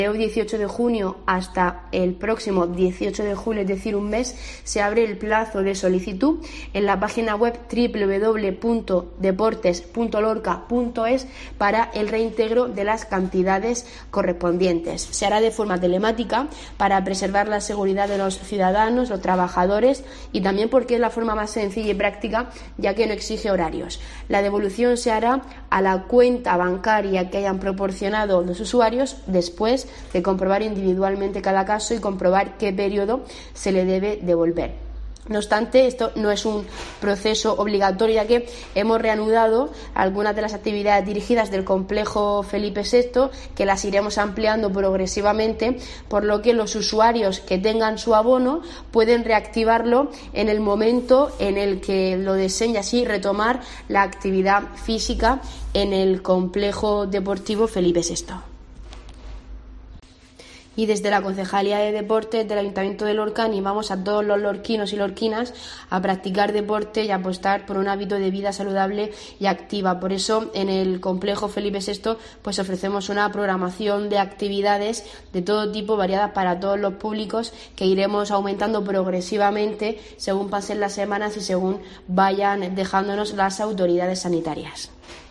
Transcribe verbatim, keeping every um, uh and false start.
Hoy dieciocho de junio hasta el próximo dieciocho de julio, es decir, un mes, se abre el plazo de solicitud en la página web doble u doble u doble u punto deportes punto lorca punto es para el reintegro de las cantidades correspondientes. Se hará de forma telemática para preservar la seguridad de los ciudadanos, los trabajadores y también porque es la forma más sencilla y práctica, ya que no exige horarios. La devolución se hará a la cuenta bancaria que hayan proporcionado los usuarios después de comprobar individualmente cada caso y comprobar qué periodo se le debe devolver. No obstante, esto no es un proceso obligatorio, ya que hemos reanudado algunas de las actividades dirigidas del complejo Felipe sexto, que las iremos ampliando progresivamente, por lo que los usuarios que tengan su abono pueden reactivarlo en el momento en el que lo deseen y así retomar la actividad física en el complejo deportivo Felipe sexto. Y desde la Concejalía de Deportes del Ayuntamiento de Lorca animamos a todos los lorquinos y lorquinas a practicar deporte y a apostar por un hábito de vida saludable y activa. Por eso, en el complejo Felipe sexto pues ofrecemos una programación de actividades de todo tipo, variadas para todos los públicos, que iremos aumentando progresivamente según pasen las semanas y según vayan dejándonos las autoridades sanitarias.